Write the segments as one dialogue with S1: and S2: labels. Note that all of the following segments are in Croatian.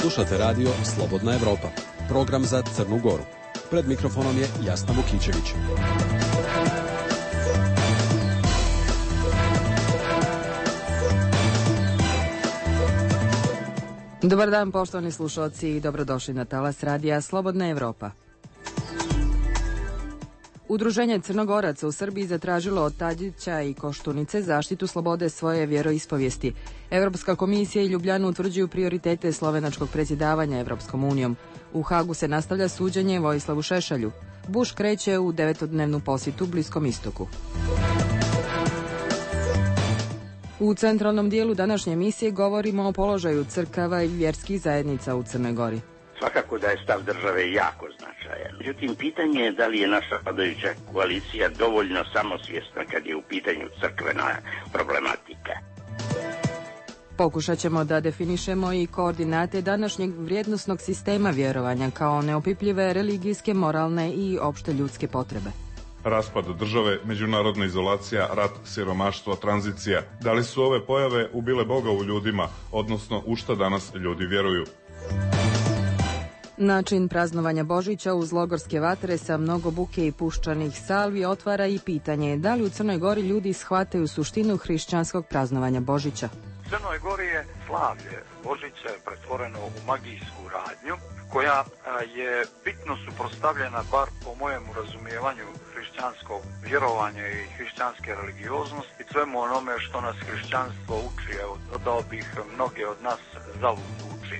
S1: Slušate radio Slobodna Evropa, program za Crnu Goru. Pred mikrofonom je Jasna Vukićević.
S2: Dobar dan, poštovani slušalci, i dobrodošli na talas radija Slobodna Evropa. Udruženje Crnogoraca u Srbiji zatražilo od Tadića i Koštunice zaštitu slobode svoje vjeroispovijesti. Evropska komisija i Ljubljana utvrđuju prioritete slovenačkog predsjedavanja Evropskom unijom. U Hagu se nastavlja suđenje Vojislavu Šešelju. Bush kreće u 9-dnevnu posjetu Bliskom istoku. U centralnom dijelu današnje emisije govorimo o položaju crkava i vjerskih zajednica u Crnoj Gori.
S3: Svakako da je stav države jako značajan. Međutim, pitanje je da li je naša vladajuća koalicija dovoljno samosvjesna kad je u pitanju crkvena problematika.
S2: Pokušat ćemo da definišemo i koordinate današnjeg vrijednosnog sistema vjerovanja kao neopipljive religijske, moralne i opšte ljudske potrebe.
S4: Raspad države, međunarodna izolacija, rat, siromaštvo, tranzicija. Da li su ove pojave ubile Boga u ljudima, odnosno u šta danas ljudi vjeruju?
S2: Način praznovanja Božića uz logorske vatre sa mnogo buke i puščanih salvi otvara i pitanje da li u Crnoj Gori ljudi shvataju suštinu hrišćanskog praznovanja Božića.
S5: U Crnoj Gori je slavlje Božića pretvoreno u magijsku radnju koja je bitno suprotstavljena, bar po mojemu razumijevanju, hrišćanskog vjerovanja i hrišćanske religioznosti, svemu onome što nas hrišćanstvo uči. Evo, dodao bih, mnoge od nas zalud uči.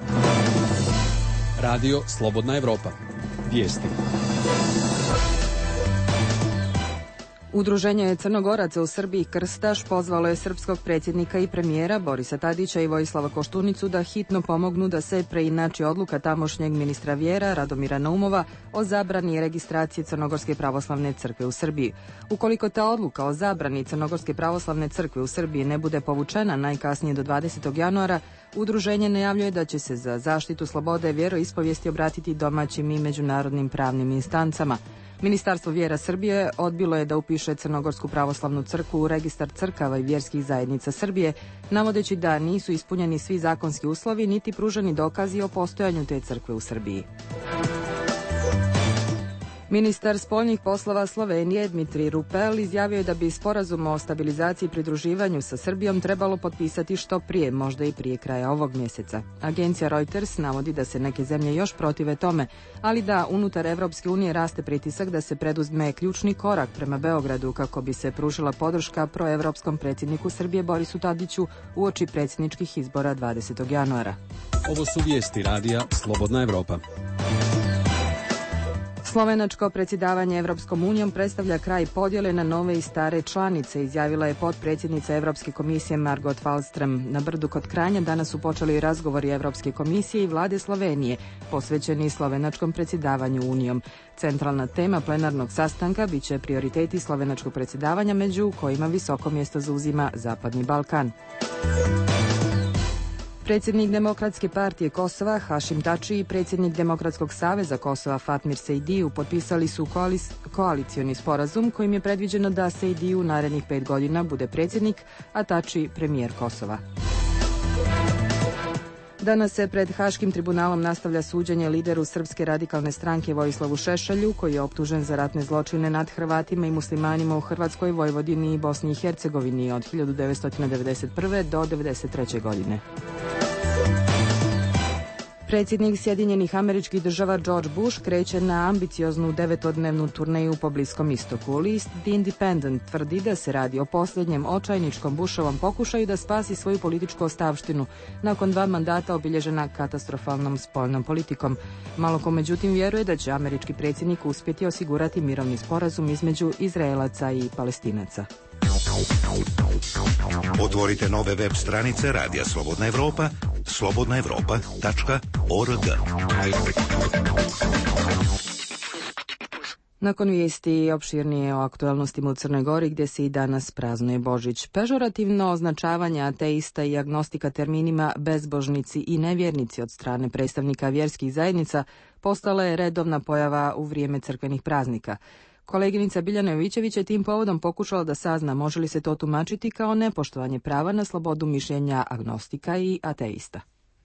S1: Radio Slobodna Evropa. Vijesti.
S2: Udruženje Crnogoraca u Srbiji Krstaš pozvalo je srpskog predsjednika i premijera Borisa Tadića i Vojislava Koštunicu da hitno pomognu da se preinači odluka tamošnjeg ministra vjera Radomira Naumova o zabrani registracije Crnogorske pravoslavne crkve u Srbiji. Ukoliko ta odluka o zabrani Crnogorske pravoslavne crkve u Srbiji ne bude povučena najkasnije do 20. januara, udruženje najavljuje da će se za zaštitu slobode vjeroispovijesti obratiti domaćim i međunarodnim pravnim instancama. Ministarstvo vjera Srbije odbilo je da upiše Crnogorsku pravoslavnu crkvu u registar crkava i vjerskih zajednica Srbije, navodeći da nisu ispunjeni svi zakonski uslovi niti pruženi dokazi o postojanju te crkve u Srbiji. Ministar spoljnih poslova Slovenije Dmitrij Rupel izjavio je da bi sporazum o stabilizaciji i pridruživanju sa Srbijom trebalo potpisati što prije, možda i prije kraja ovog mjeseca. Agencija Reuters navodi da se neke zemlje još protive tome, ali da unutar Evropske unije raste pritisak da se preduzme ključni korak prema Beogradu kako bi se pružila podrška proevropskom predsjedniku Srbije Borisu Tadiću uoči predsjedničkih izbora 20. januara.
S1: Ovo su vijesti radija Slobodna Evropa.
S2: Slovenačko predsjedavanje Evropskom unijom predstavlja kraj podjele na nove i stare članice, izjavila je potpredsjednica Evropske komisije Margot Wallström. Na Brdu kod Kranja danas su počeli razgovori Evropske komisije i vlade Slovenije, posvećeni slovenačkom predsjedavanju unijom. Centralna tema plenarnog sastanka biće prioriteti slovenačkog predsjedavanja, među kojima visoko mjesto zauzima Zapadni Balkan. Predsjednik Demokratske partije Kosova Hašim Tači i predsjednik Demokratskog saveza Kosova Fatmir Sejdiju potpisali su koalicioni sporazum kojim je predviđeno da Sejdiju narednih 5 godina bude predsjednik, a Tači premijer Kosova. Danas se pred Haškim tribunalom nastavlja suđenje lideru Srpske radikalne stranke Vojislavu Šešelju, koji je optužen za ratne zločine nad Hrvatima i muslimanima u Hrvatskoj, Vojvodini i Bosni i Hercegovini od 1991. do 1993. godine. Predsjednik Sjedinjenih Američkih Država George Bush kreće na ambicioznu 9-dnevnu turneju po Bliskom istoku. List The Independent tvrdi da se radi o posljednjem očajničkom Bushovom pokušaju da spasi svoju političku ostavštinu nakon 2 mandata obilježena katastrofalnom spoljnom politikom. Malo ko međutim vjeruje da će američki predsjednik uspjeti osigurati mirovni sporazum između Izraelaca i Palestinaca.
S6: Otvorite nove web stranice Radija Slobodna Evropa, slobodnaevropa.org.
S2: Nakon vijesti opširnije o aktualnostima u Crnoj Gori gdje se i danas praznuje Božić. Pežorativno označavanje ateista i agnostika terminima bezbožnici i nevjernici od strane predstavnika vjerskih zajednica postala je redovna pojava u vrijeme crkvenih praznika. Koleginica Biljana Jovićević je tim povodom pokušala da sazna može li se to tumačiti kao nepoštovanje prava na slobodu mišljenja agnostika i ateista.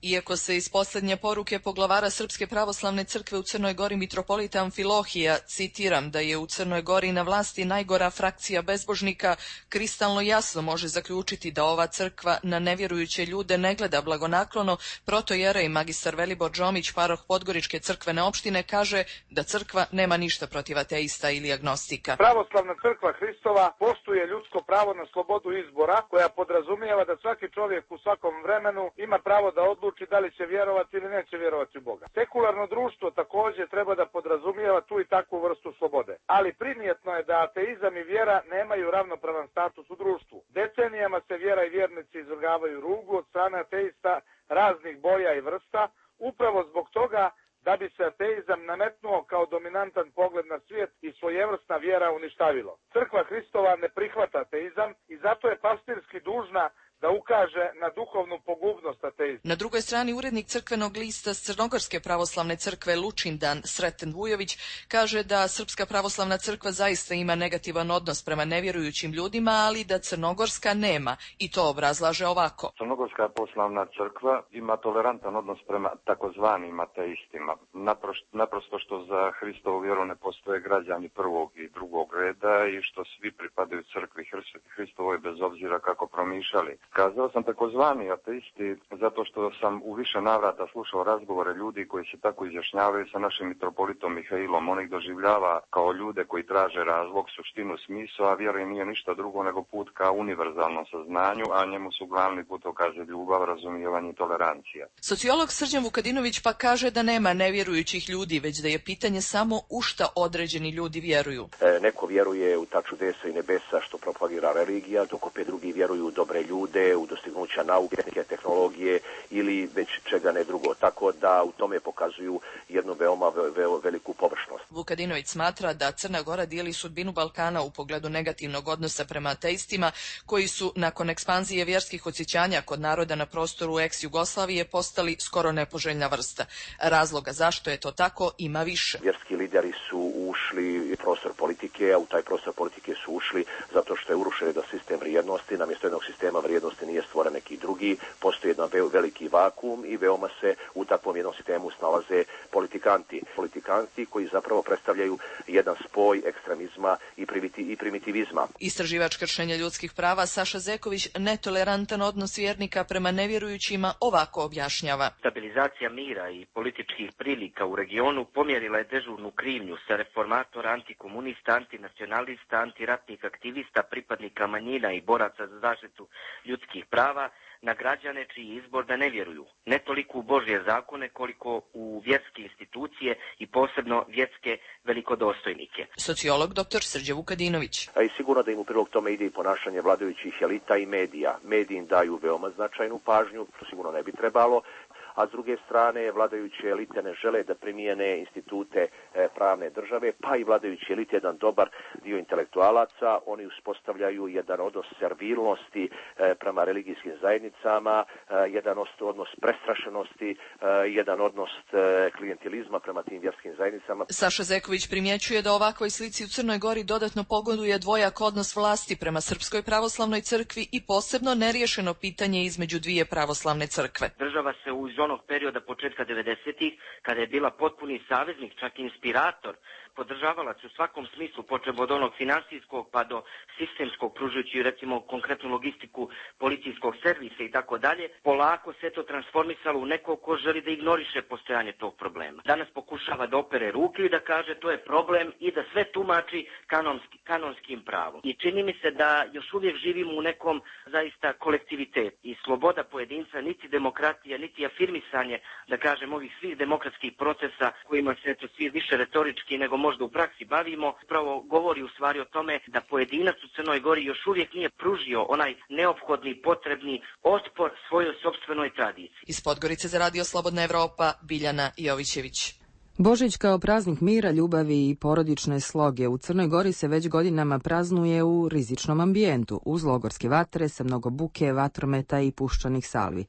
S7: Iako se iz posljednje poruke poglavara Srpske pravoslavne crkve u Crnoj Gori mitropolita Amfilohija, citiram, da je u Crnoj Gori na vlasti najgora frakcija bezbožnika, kristalno jasno može zaključiti da ova crkva na nevjerujuće ljude ne gleda blagonaklono, protojerej magistar Velibor Džomić, paroh Podgoričke crkvene opštine, kaže da crkva nema ništa protiv ateista ili agnostika.
S8: Pravoslavna crkva Hristova poštuje ljudsko pravo na slobodu izbora, koja podrazumijeva da svaki čovjek u svakom vremenu ima pravo da odluči da li će vjerovati ili neće vjerovati u Boga. Sekularno društvo također treba da podrazumijeva tu i takvu vrstu slobode. Ali primjetno je da ateizam i vjera nemaju ravnopravan status u društvu. Decenijama se vjera i vjernici izvrgavaju rugu od strane ateista raznih boja i vrsta, upravo zbog toga da bi se ateizam nametnuo kao dominantan pogled na svijet i svojevrsna vjera uništavilo. Crkva Hristova ne prihvata ateizam i zato je pastirski dužna da ukaže na duhovnu pogubnost ateizma.
S7: Na drugoj strani urednik crkvenog lista s Crnogorske pravoslavne crkve Lučindan Sreten Vujović kaže da Srpska pravoslavna crkva zaista ima negativan odnos prema nevjerujućim ljudima, ali da Crnogorska nema, i to obrazlaže ovako.
S9: Crnogorska pravoslavna crkva ima tolerantan odnos prema takozvanim ateistima. Naprosto što za Hristovu vjeru ne postoje građani prvog i drugog reda i što svi pripadaju crkvi Hristovoj bez obzira kako promišljali. Kazao sam takozvani ateisti zato što sam u više navrata slušao razgovore ljudi koji se tako izjašnjavaju sa našim mitropolitom Mihailom. On ih doživljava kao ljude koji traže razlog, suštinu, smisao, a vjera nije ništa drugo nego put ka univerzalnom saznanju, a njemu su glavni putokazi ljubav, razumijevanje i tolerancija.
S7: Sociolog Srđan Vukadinović pa kaže da nema nevjerujućih ljudi, već da je pitanje samo u šta određeni ljudi vjeruju.
S10: Neko vjeruje u ta čudesa i nebesa što propagira religija, dok opet drugi vjeruju u dobre ljude, u dostignuća nauke, tehnologije ili već čega ne drugo. Tako da u tome pokazuju jednu veoma veliku površnost.
S7: Vukadinović smatra da Crna Gora dijeli sudbinu Balkana u pogledu negativnog odnosa prema ateistima, koji su nakon ekspanzije vjerskih osjećanja kod naroda na prostoru ex-Jugoslavije postali skoro nepoželjna vrsta. Razloga zašto je to tako ima više.
S10: Vjerski lideri su ušli u prostor politike, a u taj prostor politike su ušli zato što je urušen jedan sistem vrijednosti, namjesto jednog sistema vrijednosti nije stvoren neki drugi, postoji jedan veliki vakuum i veoma se u takvom jednom sistemu snalaze politikanti. Politikanti koji zapravo predstavljaju jedan spoj ekstremizma i primitivizma.
S7: Istraživač kršenja ljudskih prava Saša Zeković netolerantan odnos vjernika prema nevjerujućima ovako objašnjava.
S11: Stabilizacija mira i političkih prilika u regionu pomjerila je dežurnu krivnju sa reformatora, antikomunista, antinacionalista, antiratnih aktivista, pripadnika manjina i boraca za zaštitu ljudskih prava na građane čiji izbor da ne vjeruju. Ne toliko u Božje zakone koliko u vjerske institucije i posebno vjerske velikodostojnike.
S7: Sociolog dr. Srđan Vukadinović.
S10: A i sigurno da im u prilog tome ide i ponašanje vladajućih elita i medija. Mediji im daju veoma značajnu pažnju, što sigurno ne bi trebalo, a s druge strane vladajuće elite ne žele da primijene institute pravne države, pa i vladajuće elite, jedan dobar dio intelektualaca, oni uspostavljaju jedan odnos servilnosti prema religijskim zajednicama, jedan odnos prestrašenosti, jedan odnos klijentilizma prema tim vjerskim zajednicama.
S7: Saša Zeković primjećuje da ovakvoj slici u Crnoj Gori dodatno pogoduje dvojak odnos vlasti prema Srpskoj pravoslavnoj crkvi i posebno neriješeno pitanje između dvije pravoslavne crkve.
S11: Država se iz onog perioda početka 90-ih, kada je bila potpuni saveznik, čak inspirator, podržavalac u svakom smislu, počeo od onog finansijskog pa do sistemskog, pružujući recimo konkretnu logistiku policijskog servisa i tako dalje, polako se to transformisalo u neko ko želi da ignoriše postojanje tog problema. Danas pokušava da opere ruke i da kaže to je problem i da sve tumači kanonskim pravom. I čini mi se da još uvijek živimo u nekom zaista kolektivitetu i sloboda pojedinca, niti demokratija, niti afirmisanje, da kažem, ovih svih demokratskih procesa kojima se eto svi više retorički nego možda u praksi bavimo, upravo govori u stvari o tome da pojedinac u Crnoj Gori još uvijek nije pružio onaj neophodni, potrebni otpor svojoj sopstvenoj tradiciji.
S7: Iz Podgorice za Radio Slobodna Evropa, Biljana Jovićević.
S2: Božić kao praznik mira, ljubavi i porodične sloge u Crnoj Gori se već godinama praznuje u rizičnom ambijentu, uz logorske vatre sa mnogo buke, vatrometa i puščanih salvi.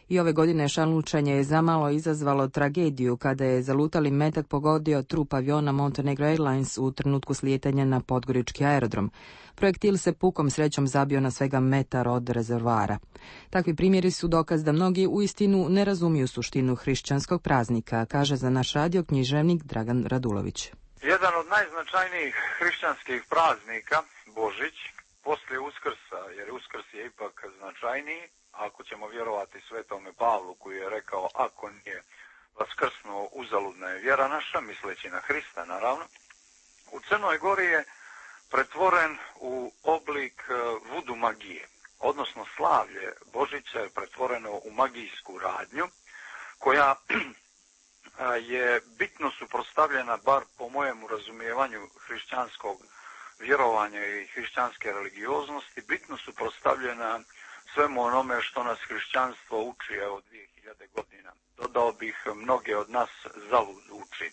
S2: I ove godine šanlučenje je zamalo izazvalo tragediju kada je zalutali metak pogodio trup aviona Montenegro Airlines u trenutku slijetanja na podgorički aerodrom. Projektil se pukom srećom zabio na svega metar od rezervoara. Takvi primjeri su dokaz da mnogi uistinu ne razumiju suštinu hrišćanskog praznika, kaže za naš radio književnik Dragan Radulović.
S5: Jedan od najznačajnijih hrišćanskih praznika, Božić, poslije Uskrsa, jer Uskrs je ipak značajniji, ako ćemo vjerovati Svetome Pavlu koji je rekao ako nije vaskrsnuo uzaludna je vjera naša, misleći na Hrista naravno, u Crnoj Gori je pretvoren u oblik vudu magije, odnosno slavlje Božića je pretvoreno u magijsku radnju koja je bitno suprotstavljena, bar po mojemu razumijevanju hrišćanskog vjerovanja i hrišćanske religioznosti, bitno suprotstavljena svemu onome što nas hrišćanstvo uči od 2000 godina. Dodao bih, mnoge od nas zalud uči.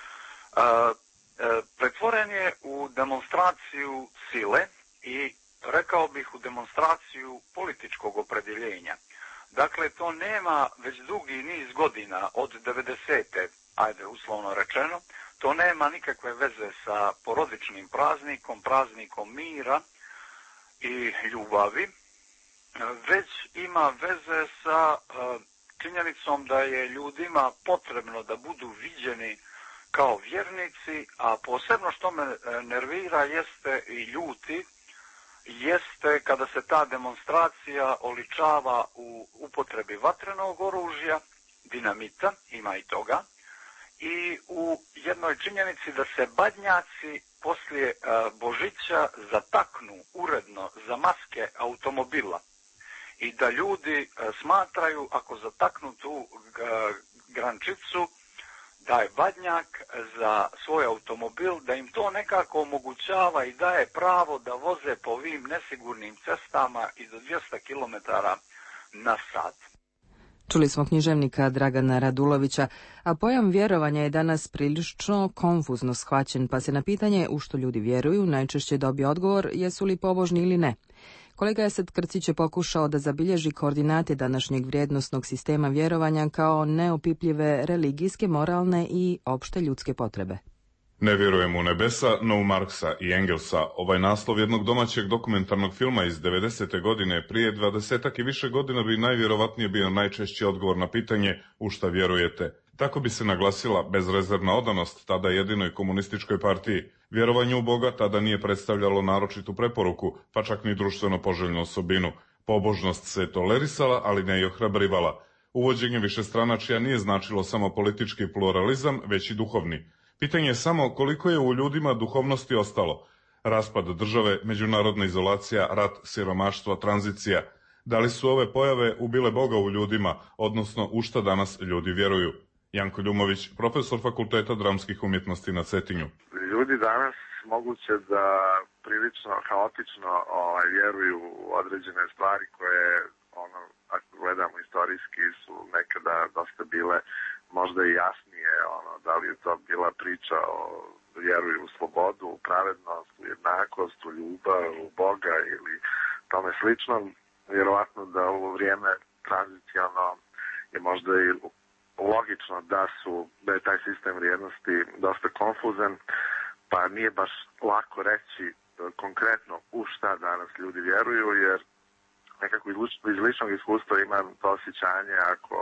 S5: Pretvoren je u demonstraciju sile i rekao bih u demonstraciju političkog opredjeljenja. Dakle, to nema već dugi niz godina od 90. ajde uslovno rečeno, to nema nikakve veze sa porodičnim praznikom, praznikom mira i ljubavi, već ima veze sa činjenicom da je ljudima potrebno da budu viđeni kao vjernici, a posebno što me nervira jeste i ljuti, jeste kada se ta demonstracija oličava u upotrebi vatrenog oružja, dinamita, ima i toga, i u jednoj činjenici da se badnjaci poslije Božića zataknu uredno za maske automobila i da ljudi smatraju ako zataknu tu grančicu da je badnjak za svoj automobil, da im to nekako omogućava i daje pravo da voze po ovim nesigurnim cestama i do 200 km na sat.
S2: Čuli smo književnika Dragana Radulovića, a pojam vjerovanja je danas prilično konfuzno shvaćen, pa se na pitanje u što ljudi vjeruju najčešće dobije odgovor jesu li pobožni ili ne. Kolega Esad Krcić je pokušao da zabilježi koordinate današnjeg vrijednosnog sistema vjerovanja kao neopipljive religijske, moralne i opšte ljudske potrebe.
S4: Ne vjerujem u nebesa, no u Marksa i Engelsa. Ovaj naslov jednog domaćeg dokumentarnog filma iz 90. godine prije 20 i više godina bi najvjerovatnije bio najčešći odgovor na pitanje u šta vjerujete. Tako bi se naglasila bezrezervna odanost tada jedinoj komunističkoj partiji. Vjerovanje u Boga tada nije predstavljalo naročitu preporuku, pa čak ni društveno poželjnu osobinu. Pobožnost se tolerisala, ali ne i ohrabrivala. Uvođenje višestranačja nije značilo samo politički pluralizam, već i duhovni. Pitanje je samo koliko je u ljudima duhovnosti ostalo. Raspad države, međunarodna izolacija, rat, siromaštvo, tranzicija. Da li su ove pojave ubile Boga u ljudima, odnosno u šta danas ljudi vjeruju? Janko Ljumović, profesor Fakulteta dramskih umjetnosti na Cetinju.
S12: Ljudi danas moguće da prilično haotično vjeruju u određene stvari koje, ako gledamo istorijski, su nekada dosta bile možda i jasnije, da li je to bila priča o vjeruju u slobodu, u pravednost, u jednakost, u ljubav, u Boga ili tome slično. Vjerovatno da u vrijeme tranziciono je možda i logično da je taj sistem vrijednosti dosta konfuzan, pa nije baš lako reći konkretno u šta danas ljudi vjeruju, jer nekako iz ličnog iskustva imam to osjećanje ako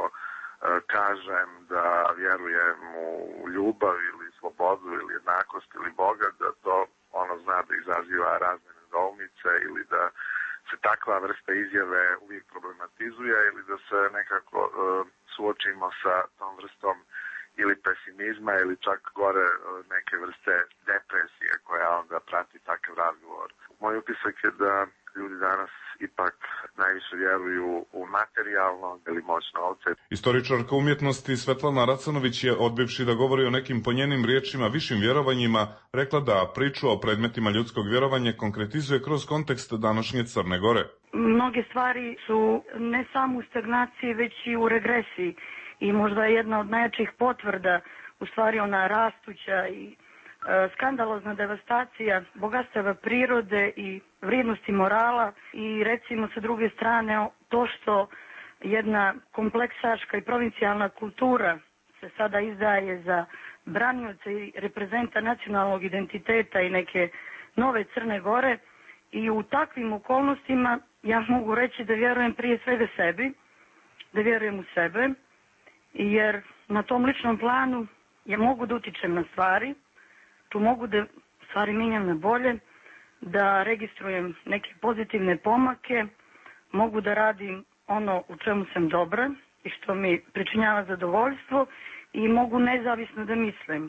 S12: kažem da vjerujem u ljubav ili slobodu ili jednakost ili Boga, da to zna da izaziva razne nedoumice ili da se takva vrsta izjave uvijek problematizuje ili da se nekako suočimo sa tom vrstom ili pesimizma ili čak gore neke vrste depresije koja onda prati takav razgovor. Moj utisak je da ljudi danas ipak najviše vjeruju u materijalno ili moć novca.
S4: Istoričarka umjetnosti Svetlana Racanović je, odbivši da govori o nekim po njenim riječima višim vjerovanjima, rekla da priču o predmetima ljudskog vjerovanja konkretizuje kroz kontekst današnje Crne Gore.
S13: Mnoge stvari su ne samo u stagnaciji, već i u regresiji. I možda je jedna od najjačih potvrda, u stvari ona rastuća i skandalozna devastacija bogatstava prirode i vrijednosti morala i recimo sa druge strane to što jedna kompleksaška i provincijalna kultura se sada izdaje za branioce i reprezenta nacionalnog identiteta i neke nove Crne Gore. I u takvim okolnostima ja mogu reći da vjerujem prije svega sebi, da vjerujem u sebe, jer na tom ličnom planu ja mogu da utičem na stvari, tu mogu da stvari mijenjam na bolje, da registrujem neke pozitivne pomake, mogu da radim ono u čemu sam dobra i što mi pričinjava zadovoljstvo i mogu nezavisno da mislim.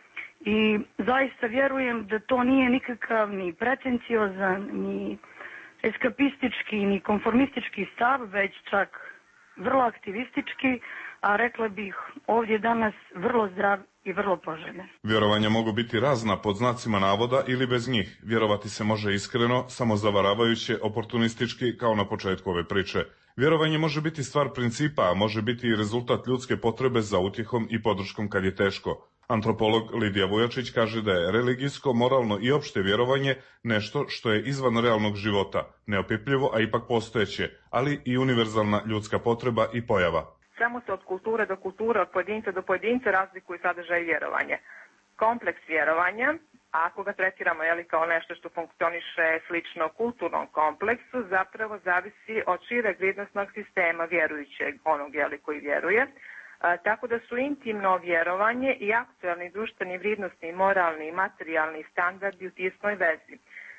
S13: I zaista vjerujem da to nije nikakav ni pretenciozan, ni eskapistički, ni konformistički stav, već čak vrlo aktivistički, a rekla bih ovdje danas vrlo zdrav i vrlo poželjan.
S4: Vjerovanja mogu biti razna pod znacima navoda ili bez njih. Vjerovati se može iskreno, samozavaravajuće, oportunistički kao na početku ove priče. Vjerovanje može biti stvar principa, a može biti i rezultat ljudske potrebe za utjehom i podrškom kad je teško. Antropolog Lidija Vujačić kaže da je religijsko, moralno i opšte vjerovanje nešto što je izvan realnog života, neopipljivo, a ipak postojeće, ali i univerzalna ljudska potreba i pojava.
S14: Samo se od kulture do kulture, od pojedinca do pojedinca razlikuje sadržaj vjerovanja. Kompleks vjerovanja, ako ga tretiramo kao nešto što funkcioniše slično kulturnom kompleksu, zapravo zavisi od šireg vrijednosnog sistema vjerujućeg, onog koji vjeruje. Tako da su intimno vjerovanje i aktualni društveni, vrijednosni, moralni i materijalni standardi u tisnoj vezi.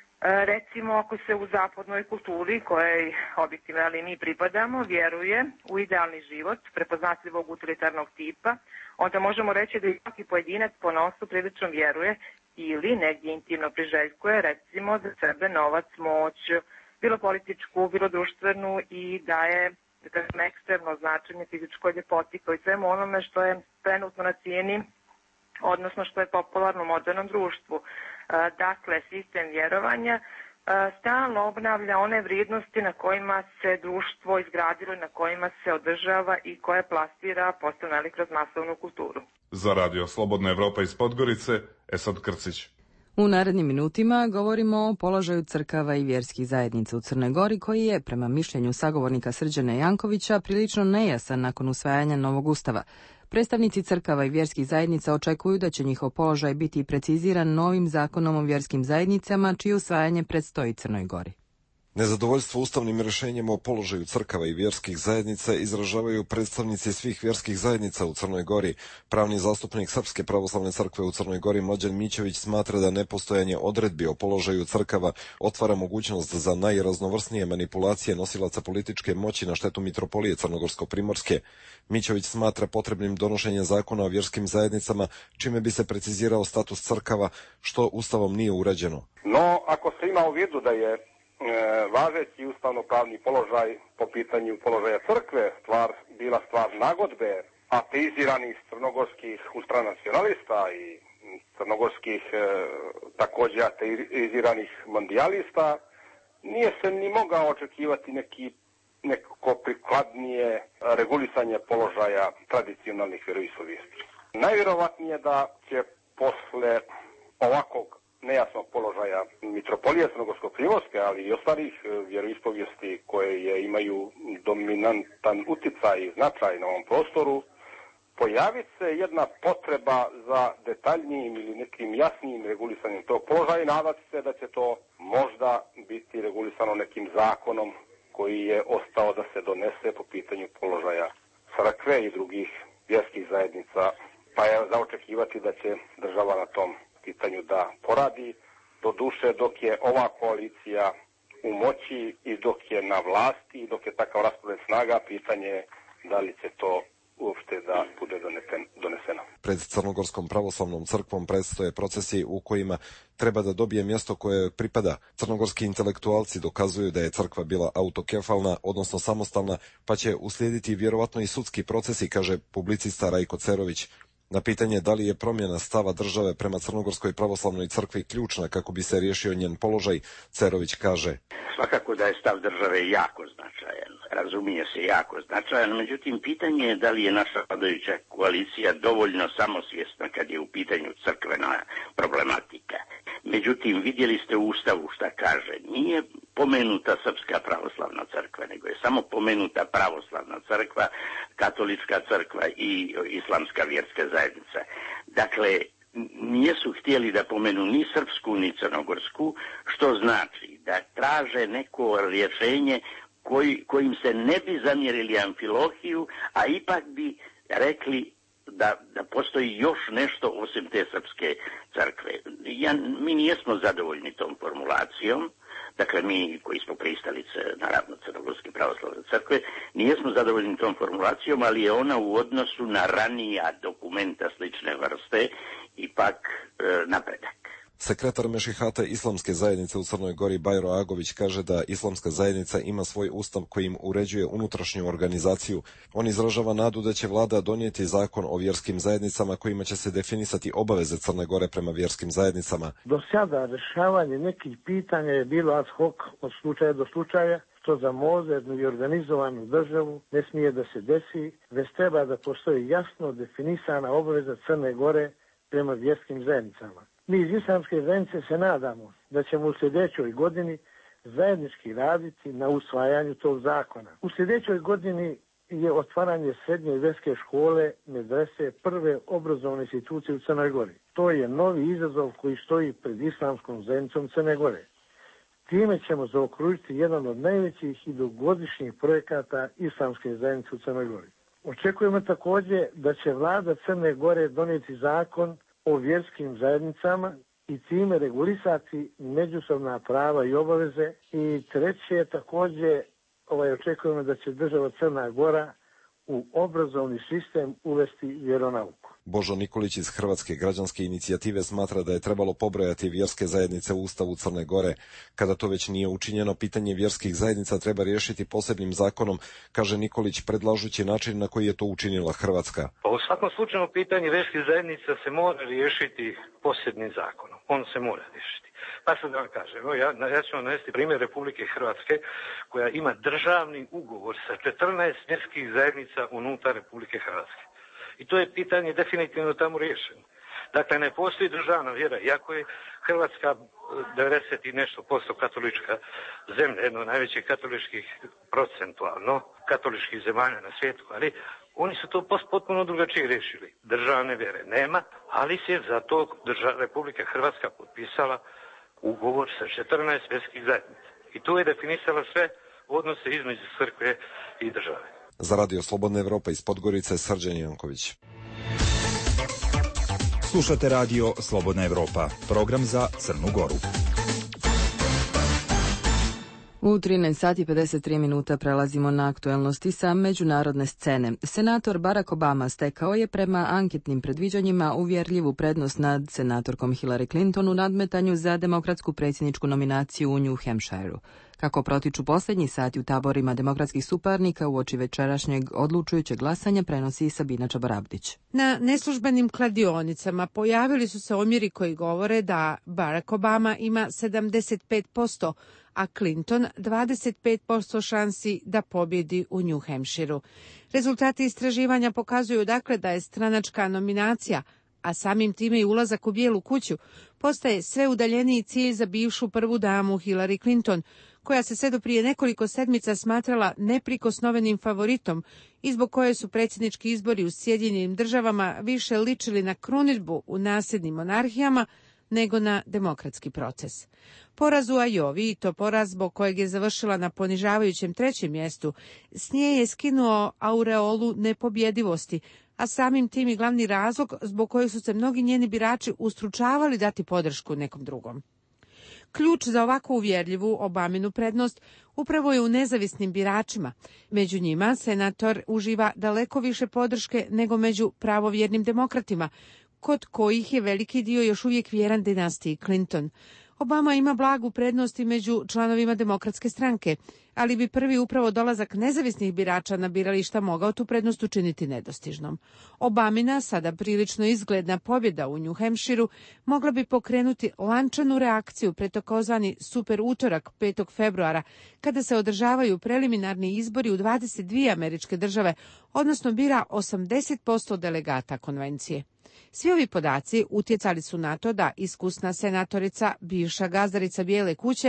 S14: Recimo, ako se u zapadnoj kulturi, kojoj objektivno mi pripadamo, vjeruje u idealni život prepoznatljivog utilitarnog tipa, onda možemo reći da i svaki pojedinac po nosu prilično vjeruje ili negdje intimno priželjkuje, recimo, za sebe novac, moć, bilo političku, bilo društvenu, i daje ekstremno značenje fizičkoj ljepoti kao i svemu onome što je trenutno na cijeni, odnosno što je popularno u modernom društvu. Dakle, sistem vjerovanja stalno obnavlja one vrijednosti na kojima se društvo izgradilo i na kojima se održava i koje plasira postane kroz masovnu kulturu.
S4: Za Radio Slobodna Evropa iz Podgorice, Esad Krcić.
S2: U narednim minutima govorimo o položaju crkava i vjerskih zajednica u Crnoj Gori, koji je, prema mišljenju sagovornika Srđana Jankovića, prilično nejasan nakon usvajanja novog ustava. Predstavnici crkava i vjerskih zajednica očekuju da će njihov položaj biti preciziran novim zakonom o vjerskim zajednicama, čije usvajanje predstoji Crnoj Gori.
S15: Nezadovoljstvo ustavnim rješenjem o položaju crkava i vjerskih zajednica izražavaju predstavnici svih vjerskih zajednica u Crnoj Gori. Pravni zastupnik Srpske pravoslavne crkve u Crnoj Gori Mlađan Mićević smatra da nepostojanje odredbi o položaju crkava otvara mogućnost za najraznovrsnije manipulacije nosilaca političke moći na štetu mitropolije Crnogorsko-primorske. Mićević smatra potrebnim donošenje zakona o vjerskim zajednicama, čime bi se precizirao status crkava, što ustavom nije urađeno.
S16: No, ako se ima u vidu da je važeći ustavno-pravni položaj po pitanju položaja crkve bila stvar nagodbe ateiziranih crnogorskih ultranacionalista i crnogorskih također ateiziranih mondijalista, nije se ni mogao očekivati neko prikladnije regulisanje položaja tradicionalnih vjeroispovijesti. Najvjerovatnije da će posle ovakvog nejasnog položaja mitropolije Crnogorsko-primorske, ali i ostalih vjeroispovijesti koje imaju dominantan uticaj i značaj na ovom prostoru, pojavit se jedna potreba za detaljnijim ili nekim jasnijim regulisanjem tog položaja i nadati se da će to možda biti regulisano nekim zakonom koji je ostao da se donese po pitanju položaja crkve i drugih vjerskih zajednica, pa je za očekivati da će država na tom pitanju da poradi, do duše dok je ova koalicija u moći i dok je na vlasti i dok je takav raspored snaga, pitanje je da li će to uopšte da bude doneseno.
S15: Pred Crnogorskom pravoslavnom crkvom predstoje procesi u kojima treba da dobije mjesto koje pripada. Crnogorski intelektualci dokazuju da je crkva bila autokefalna, odnosno samostalna, pa će uslijediti vjerovatno i sudski procesi, kaže publicista Rajko Cerović. Na pitanje da li je promjena stava države prema Crnogorskoj pravoslavnoj crkvi ključna kako bi se riješio njen položaj, Cerović kaže:
S3: Svakako da je stav države jako značajan, razumije se jako značajan, međutim pitanje je da li je naša vladajuća koalicija dovoljno samosvjesna kad je u pitanju crkvena problematika. Međutim, vidjeli ste u Ustavu šta kaže. Nije pomenuta Srpska pravoslavna crkva, nego je samo pomenuta pravoslavna crkva, katolička crkva i islamska vjerska zajednica. Dakle, nisu htjeli da pomenu ni srpsku ni crnogorsku, što znači da traže neko rješenje kojim se ne bi zamjerili Amfilohiju, a ipak bi rekli da postoji još nešto osim te srpske crkve. Mi nijesmo zadovoljni tom formulacijom, dakle mi koji smo pristalice naravno Crnogorske pravoslavne crkve, nijesmo zadovoljni tom formulacijom, ali je ona u odnosu na ranija dokumenta slične vrste ipak napredak.
S15: Sekretar Mešihata Islamske zajednice u Crnoj Gori Bajro Agović kaže da Islamska zajednica ima svoj ustav kojim uređuje unutrašnju organizaciju. On izražava nadu da će vlada donijeti zakon o vjerskim zajednicama kojima će se definisati obaveze Crne Gore prema vjerskim zajednicama.
S17: Do sada rješavanje nekih pitanja je bilo ad hoc od slučaja do slučaja, što za modernu i organizovanu državu ne smije da se desi, već treba da postoji jasno definisana obaveza Crne Gore prema vjerskim zajednicama. Mi iz Islamske zajednice se nadamo da ćemo u sljedećoj godini zajednički raditi na usvajanju tog zakona. U sljedećoj godini je otvaranje srednje vjerske škole, medrese, prve obrazovne institucije u Crnoj Gori. To je novi izazov koji stoji pred Islamskom zajednicom Crne Gore. Time ćemo zaokružiti jedan od najvećih i dugogodišnjih projekata Islamske zajednice u Crnoj Gori. Očekujemo također da će vlada Crne Gore donijeti zakon o vjerskim zajednicama i time regulisati međusobna prava i obaveze. I treće, također očekujemo da će država Crna Gora u obrazovni sistem uvesti vjeronauku.
S15: Božo Nikolić iz Hrvatske građanske inicijative smatra da je trebalo pobrojati vjerske zajednice u Ustavu Crne Gore. Kada to već nije učinjeno, pitanje vjerskih zajednica treba riješiti posebnim zakonom, kaže Nikolić, predlažući način na koji je to učinila Hrvatska.
S18: U svakom slučaju pitanje vjerskih zajednica se mora riješiti posebnim zakonom. On se mora riješiti. Pa što da vam kažem, ja ću vam navesti primjer Republike Hrvatske koja ima državni ugovor sa 14 vjerskih zajednica unutar Republike Hrvatske. I to je pitanje definitivno tamo riješeno. Dakle, ne postoji državna vjera, iako je Hrvatska 90 i nešto posto katolička zemlja, jedno od najvećih katoličkih procentualno katoličkih zemalja na svijetu, ali oni su to potpuno drugačije riješili. Državne vjere nema, ali se zato Republika Hrvatska potpisala ugovor sa 14 vjerskih zajednica. I tu je definisala sve odnose između crkve i države.
S15: Za Radio Slobodna Evropa iz Podgorice, Srđan Janković.
S19: Slušate Radio Slobodna Evropa, program za Crnu Goru.
S2: U 13 sati 53 minuta prelazimo na aktuelnosti sa međunarodne scene. Senator Barack Obama stekao je prema anketnim predviđanjima uvjerljivu prednost nad senatorkom Hillary Clinton u nadmetanju za demokratsku predsjedničku nominaciju u New Hampshireu. Kako protiču posljednji sati u taborima demokratskih suparnika uoči večerašnjeg odlučujućeg glasanja, prenosi Sabina Čabarabdić.
S20: Na neslužbenim kladionicama pojavili su se omjeri koji govore da Barack Obama ima 75%, a Clinton 25% šansi da pobjedi u New Hampshireu. Rezultati istraživanja pokazuju dakle da je stranačka nominacija, a samim time i ulazak u Bijelu kuću, postaje sve udaljeniji cilj za bivšu prvu damu Hillary Clinton, koja se sve do prije nekoliko sedmica smatrala neprikosnovenim favoritom i zbog koje su predsjednički izbori u Sjedinjenim Državama više ličili na krunidbu u nasljednim monarhijama nego na demokratski proces. Poraz u Ajovi, i to poraz zbog kojeg je završila na ponižavajućem 3. mjestu, s nje je skinuo aureolu nepobjedivosti, a samim tim i glavni razlog zbog kojeg su se mnogi njeni birači ustručavali dati podršku nekom drugom. Ključ za ovako uvjerljivu Obaminu prednost upravo je u nezavisnim biračima. Među njima senator uživa daleko više podrške nego među pravovjernim demokratima, kod kojih je veliki dio još uvijek vjeran dinastiji Clinton. Obama ima blagu prednost i među članovima demokratske stranke, ali bi prvi upravo dolazak nezavisnih birača na birališta mogao tu prednost učiniti nedostižnom. Obamina, sada prilično izgledna pobjeda u New Hampshireu, mogla bi pokrenuti lančanu reakciju pred takozvani super utorak 5. februara, kada se održavaju preliminarni izbori u 22 američke države, odnosno bira 80% delegata konvencije. Svi ovi podaci utjecali su na to da iskusna senatorica, bivša gazdarica Bijele kuće,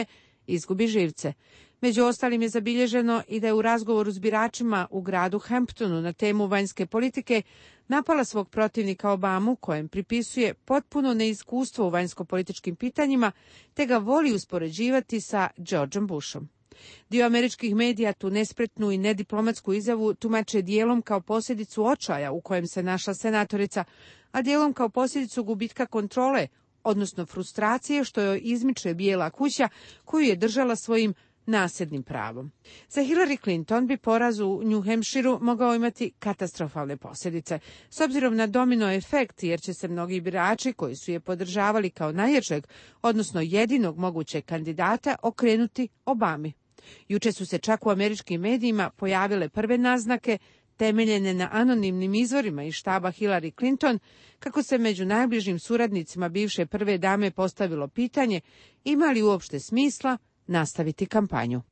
S20: izgubi živce. Među ostalim je zabilježeno i da je u razgovoru s biračima u gradu Hamptonu na temu vanjske politike napala svog protivnika Obamu, kojem pripisuje potpuno neiskustvo u vanjsko-političkim pitanjima, te ga voli uspoređivati sa Georgeom Bushom. Dio američkih medija tu nespretnu i nediplomatsku izjavu tumače dijelom kao posljedicu očaja u kojem se našla senatorica, a dijelom kao posljedicu gubitka kontrole, odnosno frustracije što joj izmiče Bijela kuća koju je držala svojim nasljednim pravom. Za Hillary Clinton bi poraz u New Hampshireu mogao imati katastrofalne posljedice, s obzirom na domino efekt, jer će se mnogi birači koji su je podržavali kao najjačeg, odnosno jedinog mogućeg kandidata, okrenuti Obami. Juče su se čak u američkim medijima pojavile prve naznake, temeljene na anonimnim izvorima iz štaba Hillary Clinton, kako se među najbližim suradnicima bivše prve dame postavilo pitanje ima li uopšte smisla nastaviti kampanju.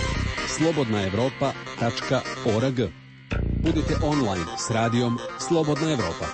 S1: slobodnaevropa.org. Budite online s radijom Slobodna Evropa.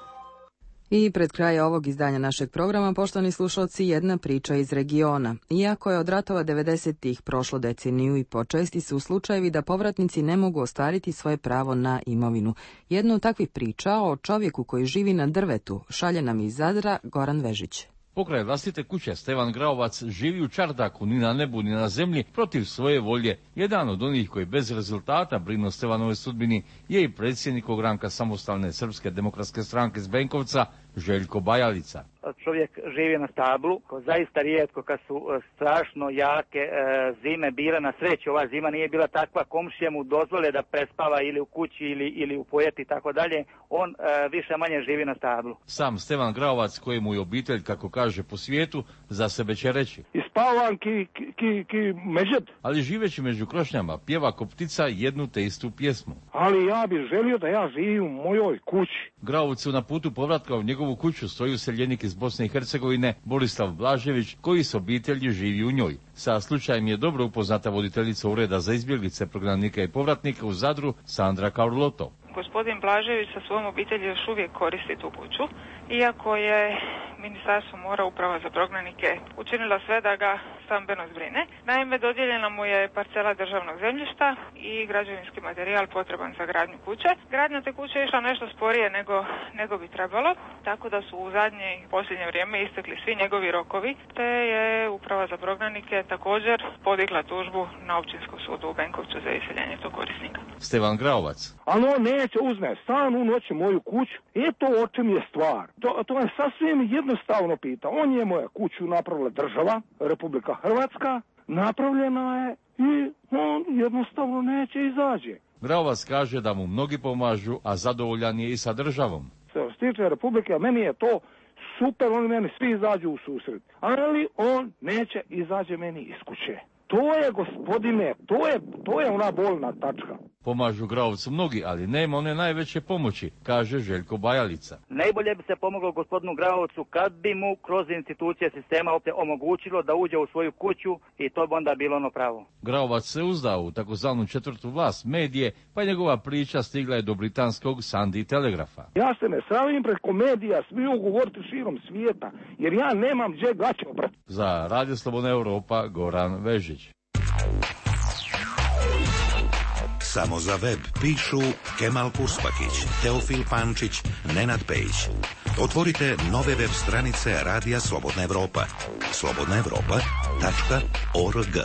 S2: I pred kraj ovog izdanja našeg programa, poštovani slušalci, jedna priča iz regiona. Iako je od ratova 90-ih prošlo deceniju i po, česti su slučajevi da povratnici ne mogu ostvariti svoje pravo na imovinu. Jednu od takvih priča o čovjeku koji živi na drvetu šalje nam iz Zadra Goran Vežić.
S21: Pokraj vlastite kuće Stevan Graovac živi u čardaku, ni na nebu ni na zemlji, protiv svoje volje. Jedan od onih koji bez rezultata brinu o Stevanove sudbini je i predsjednik ogranka Samostalne srpske demokratske stranke iz Benkovca, Željko Bajalica.
S22: Čovjek živi na stablu, zaista rijetko kad su strašno jake zime bile. Na sreću ova zima nije bila takva, komšije mu dozvole da prespava ili u kući ili u pojeti i tako dalje. On više manje živi na stablu.
S21: Sam Stevan Graovac, kojemu je obitelj, kako kaže po svijetu, za sebe će reći:
S23: Ispavam ki međed.
S21: Ali živeći među krošnjama pjeva ko ptica jednu te istu pjesmu.
S23: Ali ja bih želio da ja živim u mojoj kući.
S21: Graovcu na putu povratka u njegovu kuću stoji useljenik iz Bosne i Hercegovine Borislav Blažević, koji s obitelji živi u njoj. Sa slučajem je dobro upoznata voditeljica Ureda za izbjeglice, prognanika i povratnika u Zadru, Sandra Karloto.
S24: Gospodin Blažević sa svojom obitelji još uvijek koristi tu kuću, iako je Ministarstvo mora, Uprava za prognanike učinila sve da ga stambeno zbrine. Naime, dodijeljena mu je parcela državnog zemljišta i građevinski materijal potreban za gradnju kuće. Gradnja te kuće je išla nešto sporije nego bi trebalo, tako da su u zadnje i posljednje vrijeme istekli svi njegovi rokovi, te je Uprava za prognanike također podigla tužbu na Općinskom sudu u Benkovcu za iseljenje tog korisnika.
S21: Stevan Graovac.
S23: Ali on neće uzme stan u noći moju kuću. Eto o čem je stvar. To je sasvim jednostavno pita. On je moja kuću napravila država, Republika Hrvatska, napravljena je i on jednostavno neće izađe.
S21: Graovac kaže da mu mnogi pomažu, a zadovoljan je i sa državom.
S23: Što se tiče Republike, meni je to super, oni meni svi izađu u susret. Ali on neće izađe meni iz kuće. To je, gospodine, to je ona bolna tačka.
S21: Pomažu Graovcu mnogi, ali nema one najveće pomoći, kaže Željko Bajalica.
S22: Najbolje bi se pomoglo gospodinu Graovcu kad bi mu kroz institucije sistema omogućilo da uđe u svoju kuću i to bi onda bilo ono pravo.
S21: Graovac se uzdao u takozvanu četvrtu vlast medije, pa njegova priča stigla je do britanskog Sunday Telegrafa.
S23: Ja se ne sravim preko medija, smiju govoriti širom svijeta, jer ja nemam gdje gaće obrati.
S21: Za Radio Slobodna Evropa, Goran Vežić.
S6: Samo za web pišu Kemal Kurspakić, Teofil Pančić, Nenad Pejić. Otvorite nove web stranice Radija Slobodna Evropa. slobodnaevropa.org.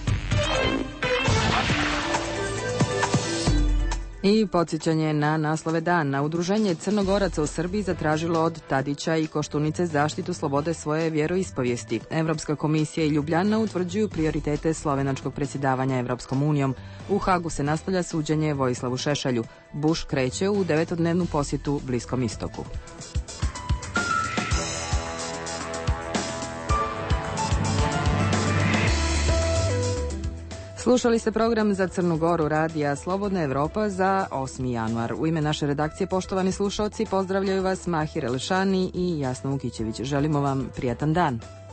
S2: I podsjećanje na naslove dana. Udruženje Crnogoraca u Srbiji zatražilo od Tadića i Koštunice zaštitu slobode svoje vjeroispovijesti. Evropska komisija i Ljubljana utvrđuju prioritete slovenačkog predsjedavanja Evropskom unijom. U Hagu se nastavlja suđenje Vojislavu Šešelju. Bush kreće u 9-dnevnu posjetu Bliskom istoku. Slušali ste program za Crnu Goru Radija Slobodna Evropa za 8. januar. U ime naše redakcije, poštovani slušalci, pozdravljaju vas Mahir Elšani i Jasna Vukićević. Želimo vam prijatan dan.